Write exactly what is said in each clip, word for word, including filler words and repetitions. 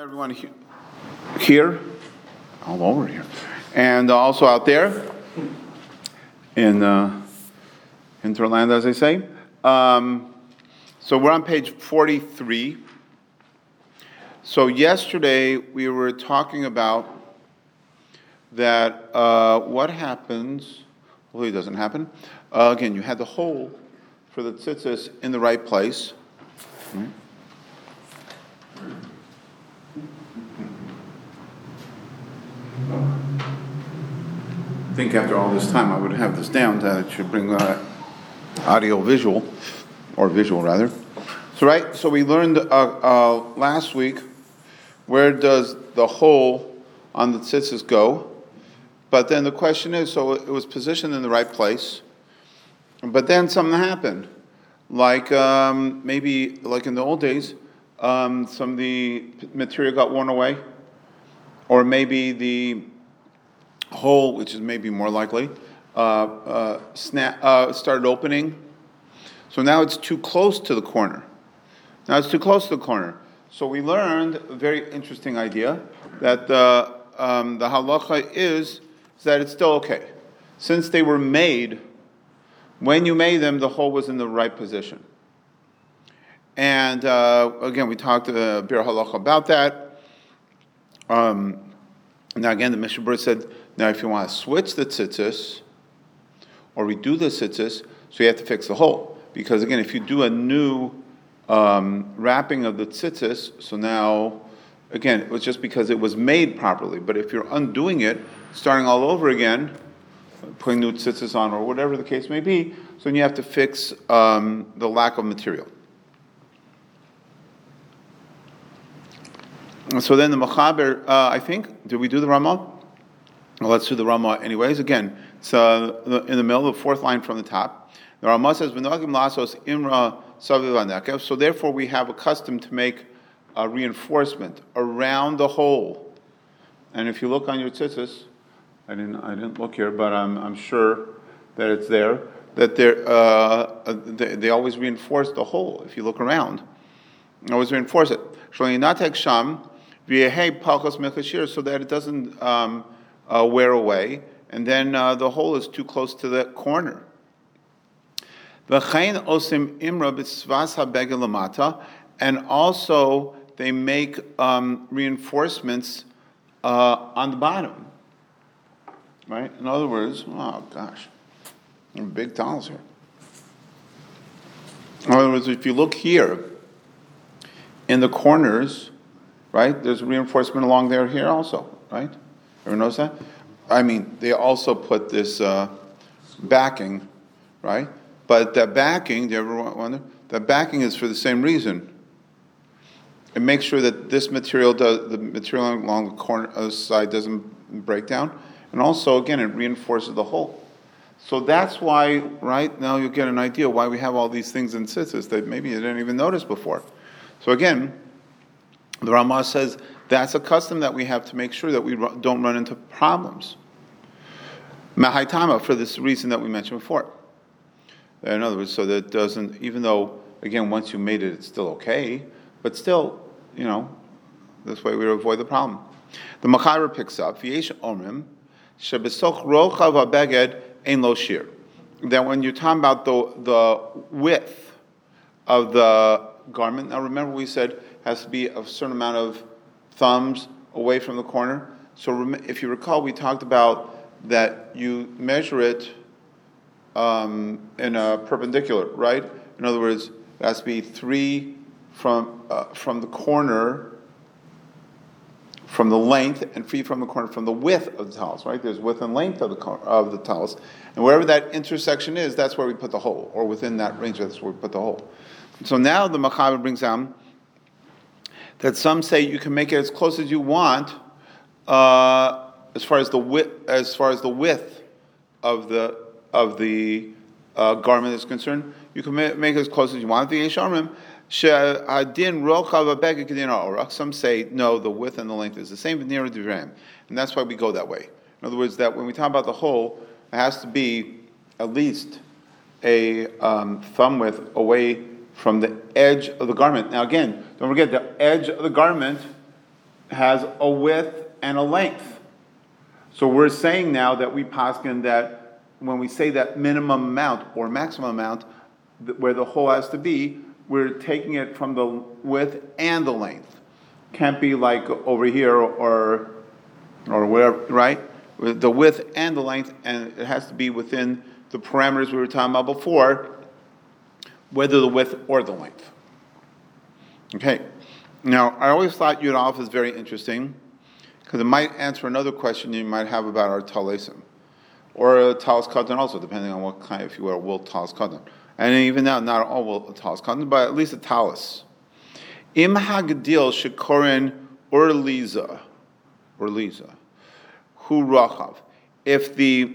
Everyone he- here, all over here, and also out there in uh, Hinterland, as I say. Um, so we're on page forty-three. So yesterday we were talking about that uh, what happens, well, it doesn't happen. Uh, again, you had the hole for the tzitzis in the right place. Hmm? I think after all this time I would have this down, that it should bring uh, audio visual, or visual rather. So right, so we learned uh, uh, last week, where does the hole on the tzitzis go? But then the question is, so it was positioned in the right place, but then something happened. Like um, maybe, like in the old days, um, some of the material got worn away, or maybe the hole, which is maybe more likely, uh, uh, snap, uh, started opening. So now it's too close to the corner. Now it's too close to the corner. So we learned a very interesting idea that the, um, the halacha is, is that it's still okay. Since they were made, when you made them, the hole was in the right position. And uh, again, we talked to uh, Bir Halacha about that. Um, now again, the Mishnah Berurah said, now if you want to switch the tzitzis, or redo the tzitzis, so you have to fix the hole. Because again, if you do a new um, wrapping of the tzitzis, so now, again, it was just because it was made properly. But if you're undoing it, starting all over again, putting new tzitzis on, or whatever the case may be, so then you have to fix um, the lack of material. So then the Mechaber, uh, I think, did we do the Ramah? Well, let's do the Ramah anyways. Again, it's uh, in the middle, the fourth line from the top. The Ramah says, "V'noagim lasos imra saviv hanekev." So therefore, we have a custom to make a reinforcement around the hole. And if you look on your tzitzis, I didn't, I didn't look here, but I'm, I'm sure that it's there. That they're, uh, they, they always reinforce the hole. If you look around, they always reinforce it. Shloinatek sham v'yehei palchos mechashir, so that it doesn't um, uh, wear away, and then uh, the hole is too close to the corner. V'chein osim imra b'tzvas habegel lamata, and also they make um, reinforcements uh, on the bottom. Right? In other words, oh gosh, big tunnels here. In other words, if you look here, in the corners, right, there's reinforcement along there here also, right? Ever notice that? I mean, they also put this uh, backing, right? But that backing, do you ever wonder? That backing is for the same reason. It makes sure that this material, does, the material along the corner uh, side doesn't break down. And also, again, it reinforces the hole. So that's why, right, now you get an idea why we have all these things in tzitzis that maybe you didn't even notice before. So again, the Ramah says that's a custom that we have to make sure that we don't run into problems. Mahaitama, for this reason that we mentioned before. In other words, so that it doesn't, even though, again, once you made it, it's still okay, but still, you know, this way we avoid the problem. The Mechaber picks up, V'yesh omrim, shebesoch rochav habeged ein lo shir. That when you're talking about the, the width of the garment, now remember we said it has to be a certain amount of thumbs away from the corner. So rem- if you recall, we talked about that you measure it um, in a perpendicular, right? In other words, it has to be three from uh, from the corner, from the length, and three from the corner, from the width of the towels, right? There's width and length of the cor- of the towels, and wherever that intersection is, that's where we put the hole, or within that range, that's where we put the hole. So now the Mechaber brings down that some say you can make it as close as you want, uh, as far as the width, as far as the width of the of the uh, garment is concerned. You can make, make it as close as you want. The Yesharim, she'adin rochav habeged kedin ha'orach. Some say no, the width and the length is the same, but near divram, and that's why we go that way. In other words, that when we talk about the hole, it has to be at least a um, thumb width away from the edge of the garment. Now again, don't forget the edge of the garment has a width and a length. So we're saying now that we poskin that when we say that minimum amount or maximum amount, where the hole has to be, we're taking it from the width and the length. Can't be like over here or or wherever, right? The width and the length, and it has to be within the parameters we were talking about before, whether the width or the length. Okay. Now, I always thought Yud Aleph is very interesting because it might answer another question you might have about our Talesim, or a Talis Katan also, depending on what kind, if you were a Will Talis Katan. And even now, not all Will Talis Katan, but at least a Talis. Im Hagadil Shekorin Urliza, Urliza, Hu Rachav. If the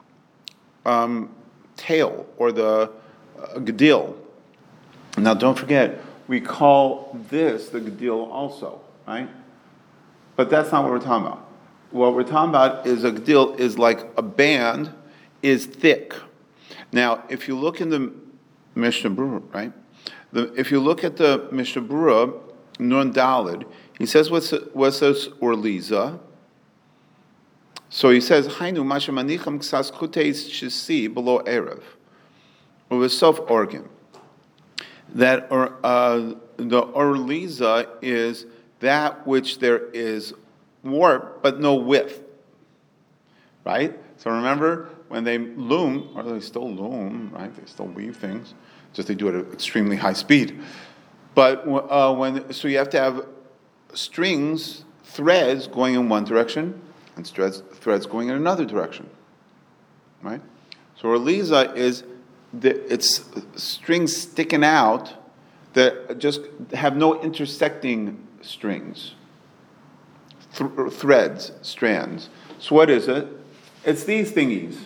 um, tail or the uh, Gadil, now don't forget, we call this the Gadil also, right? But that's not what we're talking about. What we're talking about is a Gadil is like a band, is thick. Now, if you look in the Mishnah Berurah, right? The, if you look at the Mishnah Berurah, Nun Dalid, he says, what's what's this Urliza? So he says, Hainu Masha Manicham Ksas Kuteis Shisi below Erev, or with self organ. That uh, the Urliza is that which there is warp but no width, right? So remember when they loom, or they still loom, right? They still weave things, just they do it at extremely high speed. But uh, when so you have to have strings, threads going in one direction, and threads threads going in another direction, right? So Urliza is the, it's strings sticking out that just have no intersecting strings, th- threads, strands. So what is it? It's these thingies,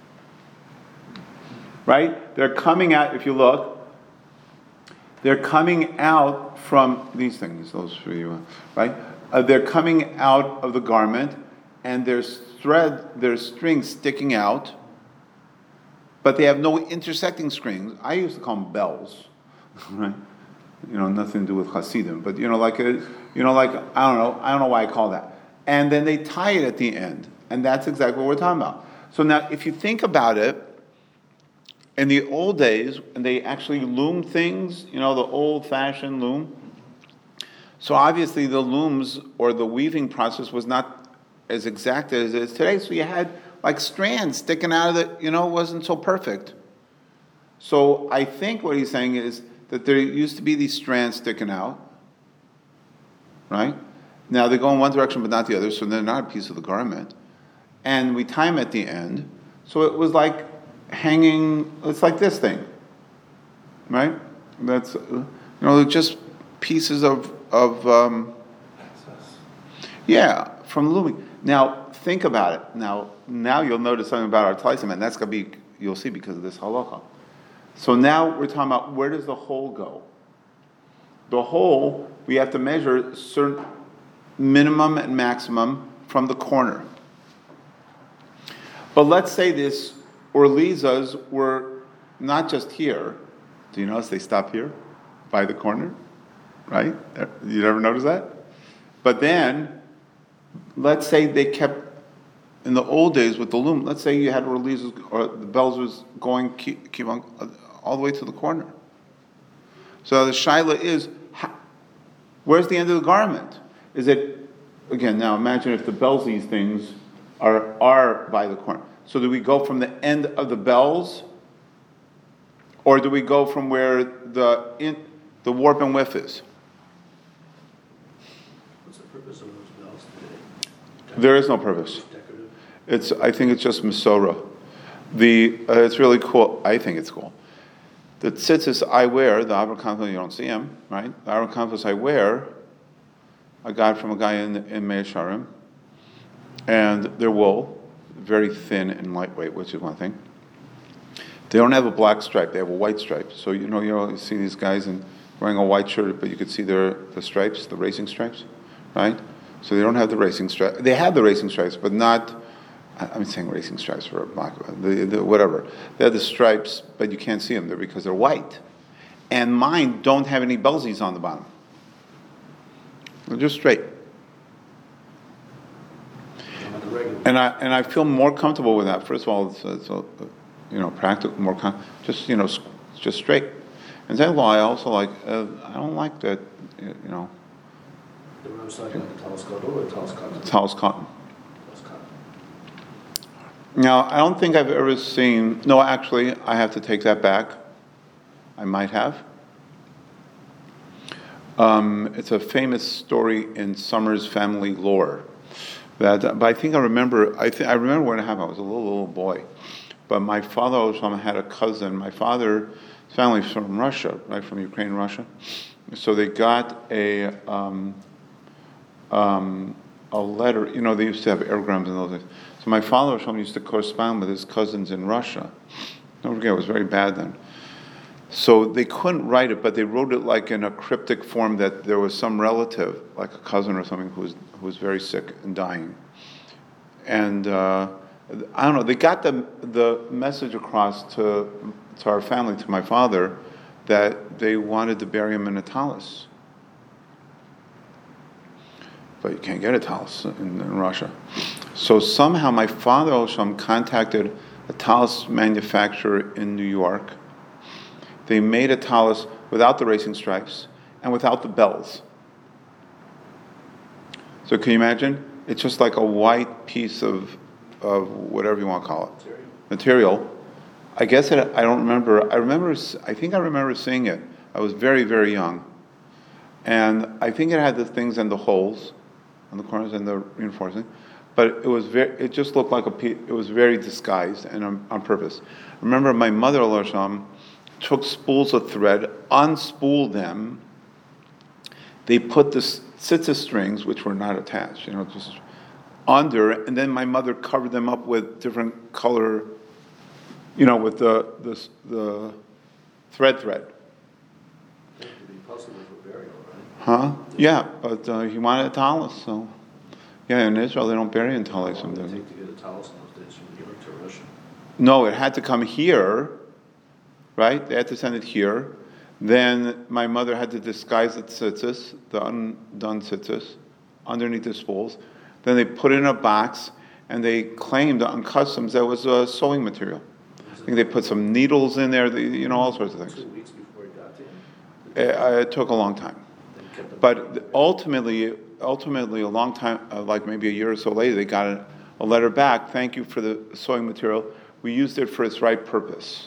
right? They're coming out, if you look, they're coming out from these things, those for you, right? Uh, they're coming out of the garment, and there's thread, there's strings sticking out, but they have no intersecting strings. I used to call them bells, right? You know, nothing to do with Hasidim, but you know, like a, you know, like I don't know, I don't know why I call that. And then they tie it at the end, and that's exactly what we're talking about. So now, if you think about it, in the old days, and they actually loomed things, you know, the old-fashioned loom. So obviously, the looms or the weaving process was not as exact as it is today. So you had like strands sticking out of it, you know, it wasn't so perfect. So I think what he's saying is that there used to be these strands sticking out, right? Now they go in one direction but not the other, so they're not a piece of the garment. And we tie them at the end, so it was like hanging, it's like this thing, right? That's, you know, just pieces of, of um, yeah, from looming. Now, think about it. Now, now you'll notice something about our Taisim, and that's going to be, you'll see because of this halacha. So now we're talking about where does the hole go? The hole, we have to measure certain minimum and maximum from the corner. But let's say this Urlizas were not just here. Do you notice they stop here by the corner? Right? You ever notice that? But then, let's say they kept, in the old days with the loom, let's say you had Urlizas, or the bells was going, keep, keep on, all the way to the corner. So the shaila is, how, where's the end of the garment? Is it, again, now imagine if the bells, these things, are, are by the corner. So do we go from the end of the bells, or do we go from where the in, the warp and width is? What's the purpose of those bells today? There is no purpose. Decorative? It's, I think it's just Masorah. The, uh, it's really cool. I think it's cool. The tzitzis I wear, the abrakanthos, you don't see them, right? The abrakanthos I wear, I got from a guy in, in Meir Sharim, and they're wool, very thin and lightweight, which is one thing. They don't have a black stripe; they have a white stripe. So you know, you know, you see these guys in wearing a white shirt, but you could see their the stripes, the racing stripes, right? So they don't have the racing stripes. They have the racing stripes, but not. I'm saying racing stripes for a black, the, the, whatever. They have the stripes, but you can't see them there because they're white. And mine don't have any belsies on the bottom. They're just straight. And I and I feel more comfortable with that. First of all, it's, it's a, you know, practical, more com- just you know, s- just straight. And second of all, I also like uh, I don't like that, you know, The road's like the talus cotton or the talus cotton? talus cotton. Talus cotton. Now, I don't think I've ever seen. No, actually, I have to take that back. I might have. Um, it's a famous story in Summers family lore. That, but I think I remember. I think I remember when it happened. I was a little little boy, but my father also had a cousin. My father's family's from Russia, right from Ukraine, Russia. So they got a um, um, a letter. You know, they used to have airgrams in those days. So my father used to correspond with his cousins in Russia. Don't forget, it was very bad then. So they couldn't write it, but they wrote it like in a cryptic form that there was some relative, like a cousin or something, who was who was very sick and dying. And uh, I don't know. They got the the message across to to our family, to my father, that they wanted to bury him in a talus. But you can't get a talus in, in Russia. So somehow my father Osham contacted a talus manufacturer in New York. They made a talus without the racing stripes and without the bells. So can you imagine? It's just like a white piece of of whatever you want to call it. Material. Material. I guess it, I don't remember. I remember. I think I remember seeing it. I was very, very young, and I think it had the things and the holes, on the corners and the reinforcing, but it was very. It just looked like a. piece. It was very disguised and on, on purpose. I remember my mother, Lasham, took spools of thread, unspooled them. They put the tzitzis strings, which were not attached, you know, just under, and then my mother covered them up with different color. You know, with the the, the thread thread. That could be possible for burial, right? Huh? Yeah, but uh, he wanted a talus, so yeah. In Israel, they don't bury in talus. How long did it Sometimes. take to get a talus in those days from New York to Russia? No, it had to come here, right? They had to send it here. Then my mother had to disguise the tzitzis, the undone tzitzis, underneath the spools. Then they put it in a box, and they claimed on customs that was uh, sewing material. I think they put some needles in there, they, you know, all sorts of Two things. weeks before it got to him. It, uh, it took a long time. They kept them- But ultimately, ultimately, a long time, uh, like maybe a year or so later, they got a, a letter back. Thank you for the sewing material. We used it for its right purpose.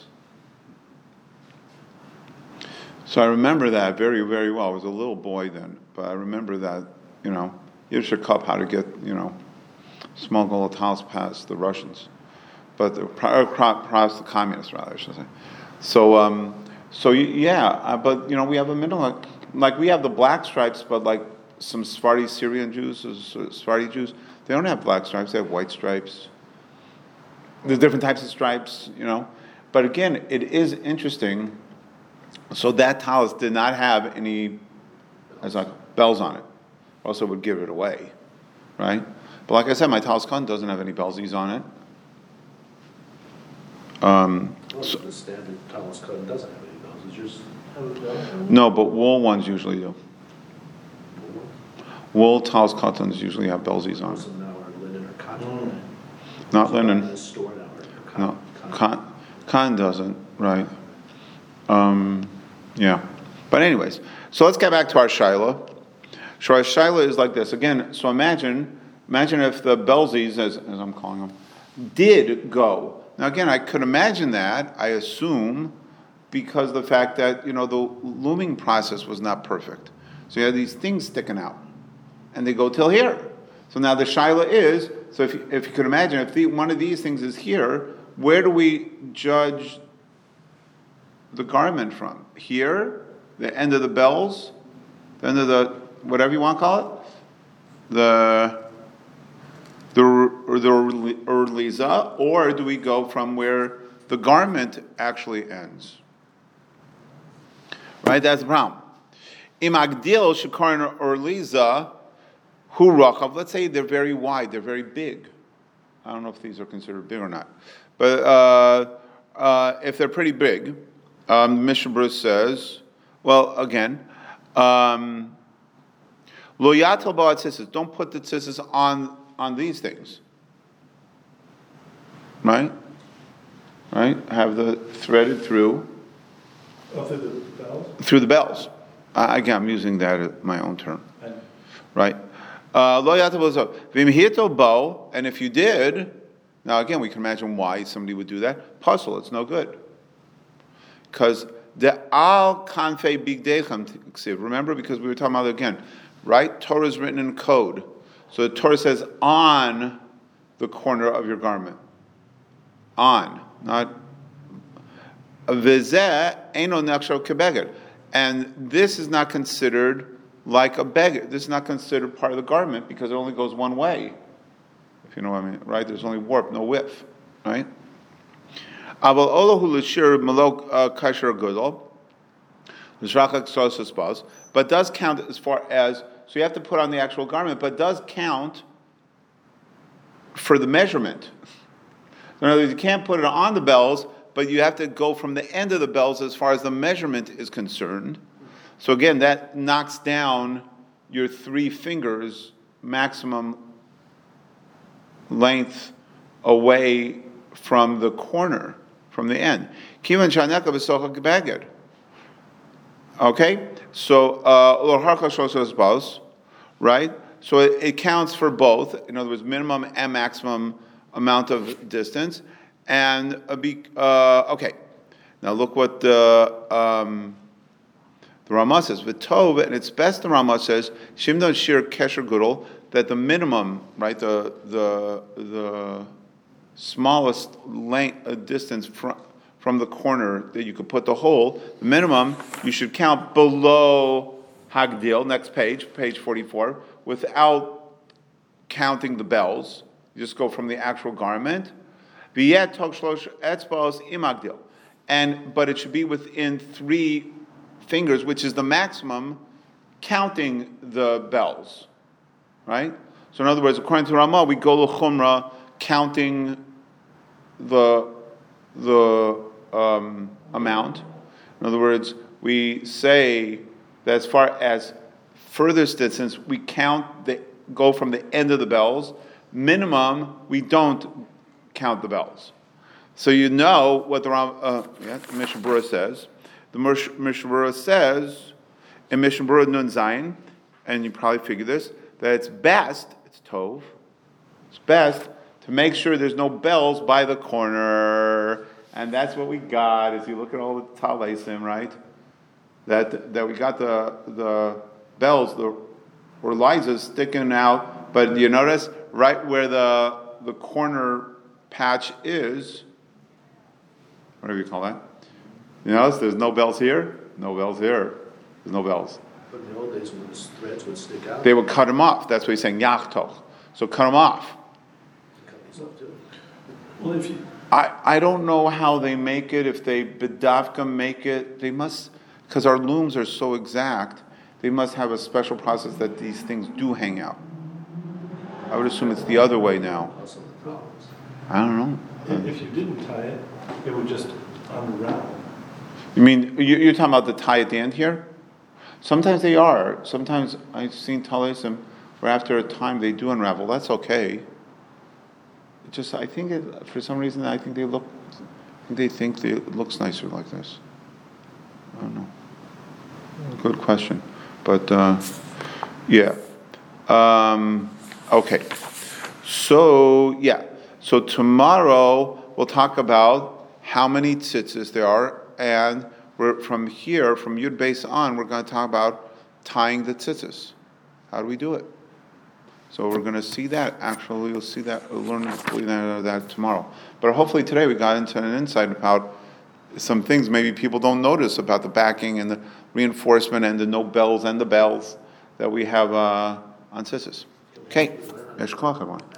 So I remember that very, very well. I was a little boy then, but I remember that, you know, Yitzhak Cup, how to get, you know, smuggle a talus past the Russians. But the, past the communists, rather, I should say. So, um, so yeah, uh, but, you know, we have a middle, like, like we have the black stripes, but like some Sephardi Syrian Jews, uh, Sephardi Jews, they don't have black stripes, they have white stripes. There's different types of stripes, you know. But again, it is interesting. So that talus did not have any as like bells on it. Also would give it away, right? But like I said, my talus cotton doesn't have any bellsies on it. Um, Well, so, the standard talus cotton doesn't have any bells. It's just have a bell. no, but wool ones usually do. Wool talus cottons usually have bellsies on it. Most of them now are linen or cotton. right? Not So cotton linen. is stored now, or No, cotton. cotton, cotton doesn't, right? Um, yeah. But anyways, so let's get back to our Shaila. So our Shaila is like this. Again, so imagine, imagine if the Belzies, as, as I'm calling them, did go. Now again, I could imagine that, I assume, because of the fact that, you know, the looming process was not perfect. So you have these things sticking out, and they go till here. So now the Shaila is, so if you, if you could imagine, if the, one of these things is here, where do we judge the garment from? Here, the end of the bells, the end of the, whatever you want to call it, the, the, or the Urliza, or do we go from where the garment actually ends? Right, that's the problem. Imagdil Shakaran Urliza, Hu Rachav, let's say they're very wide, they're very big. I don't know if these are considered big or not. But uh, uh, if they're pretty big, um, Mishnah Berurah says, well, again, um, Lo yatel ba'at tzitzis, don't put the tzitzis on, on these things. right? Right? Have the threaded through. Oh, through the bells? Through the bells. Uh, again, I'm using that as my own term. And Right? Uh, Lo yata bozo. V'im hito bo, and if you did, now again, we can imagine why somebody would do that. Puzzle, it's no good. Because the al kanfei bigdechem ksiv. Remember, because we were talking about it again, right? Torah is written in code. So the Torah says on the corner of your garment. On, not v'zeh eino nechshav kebeged. And this is not considered like a beged. This is not considered part of the garment because it only goes one way. If you know what I mean, right? There's only warp, no width, right? Aval olahu l'shir malok kasher gadol, l'shrachak sosas bas, but does count as far as, so you have to put on the actual garment, but does count for the measurement. In other words, you can't put it on the bells, but you have to go from the end of the bells as far as the measurement is concerned. So again, that knocks down your three fingers maximum length away from the corner, from the end. Okay, so uh, right? So it, it counts for both. In other words, minimum and maximum amount of distance. And a be, uh, okay, now look what the um, the Ramah says. V'tov, and it's best the Ramah says shimdon shir kesher gudel, that the minimum, right, the the the smallest length uh, distance from from the corner that you could put the hole, the minimum you should count below hagdil. Next page, page forty-four, without counting the bells. You just go from the actual garment. And but it should be within three fingers, which is the maximum, counting the bells, right? So in other words, according to Ramah, we go to Chumrah counting the the um, amount. In other words, we say that as far as furthest distance, we count the go from the end of the bells. Minimum, we don't count the bells. So you know what the Ram, uh, yeah, Mishnah Berurah says. The Mishnah Berurah says in Mishnah Berurah Nun Zayin, and you probably figure this, that it's best, it's Tov, it's best to make sure there's no bells by the corner. And that's what we got, as you look at all the Talaisim, right? That that we got the the bells, the where Liza's sticking out, but you notice right where the the corner patch is, whatever you call that. You notice there's no bells here, no bells here, there's no bells. But in the old days when the threads would stick out. They would cut them off. That's what he's saying, yachtoch. So cut them off. Cut these off too. Well, if you. I, I don't know how they make it, if they bedavka make it, they must, because our looms are so exact, they must have a special process that these things do hang out. I would assume it's the other way now. I don't know. If you didn't tie it, it would just unravel. You mean, you're talking about the tie at the end here? Sometimes they are. Sometimes I've seen Talaisim where after a time they do unravel. That's okay. It just, I think, it, for some reason, I think they look, they think they, it looks nicer like this. I don't know. Good question. But, uh, yeah. Um, okay. So, yeah. So tomorrow we'll talk about how many tzitzis there are, and we're, from here, from Yud Beis on, we're going to talk about tying the tzitzis. How do we do it? So we're going to see that. Actually, you'll see that, we'll learn that, that tomorrow. But hopefully today we got into an insight about some things maybe people don't notice about the backing and the reinforcement and the no bells and the bells that we have uh, on tzitzis. Okay.